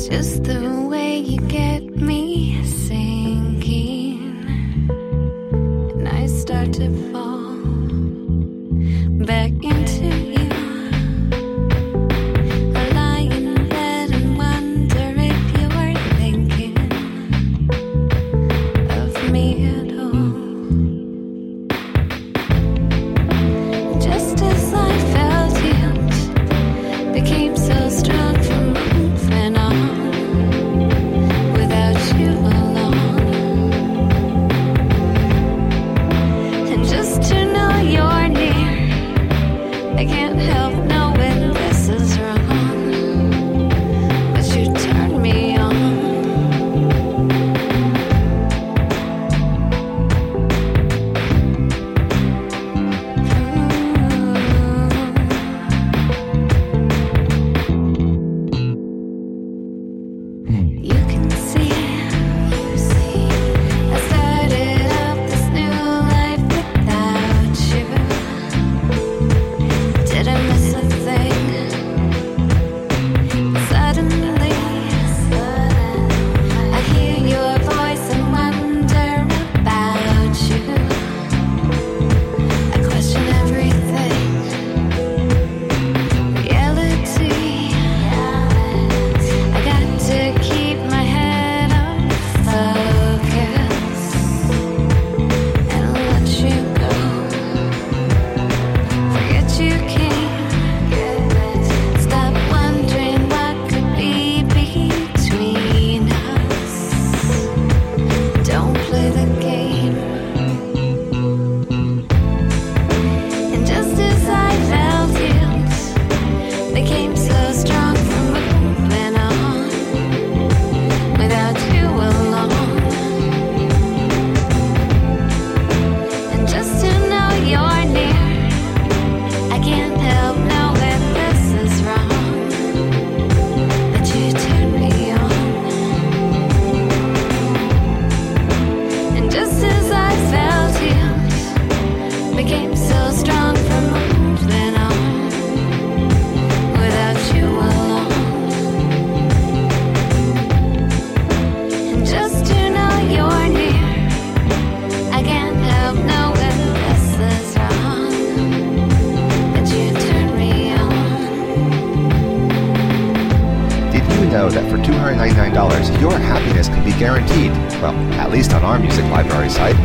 Just the way you get me sinking, and I start to fall back into you. I lie in bed and wonder if you were thinking of me at all. Just as I felt it became so strong from moving on. I can't help knowing this is wrong, but you turn me on. You can see, I started up this new life without you. Did I miss a thing? Suddenly, I hear your voice and wonder about you. I question everything. Reality, I got to keep my head on focus and let you go. Forget you came. Stop wondering what could be between us. Don't play the game. And just as I felt it became so strong from moving on without you alone. And just to know you're near, I can't help knowing this is wrong, but you turn me on. And just as I felt it became so strong from moving on without you alone. And just to know you're near, I can't help knowing this is wrong, but you turn me on. Did you know that for $299, your happiness can be guaranteed? Well, at least on our music library site.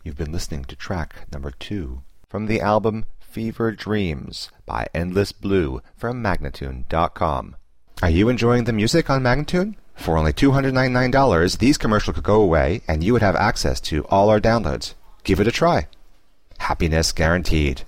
You've been listening to track number 2 from the album Fever Dreams by Endless Blue from Magnatune.com. Are you enjoying the music on Magnatune? For only $299, these commercials could go away and you would have access to all our downloads. Give it a try. Happiness guaranteed.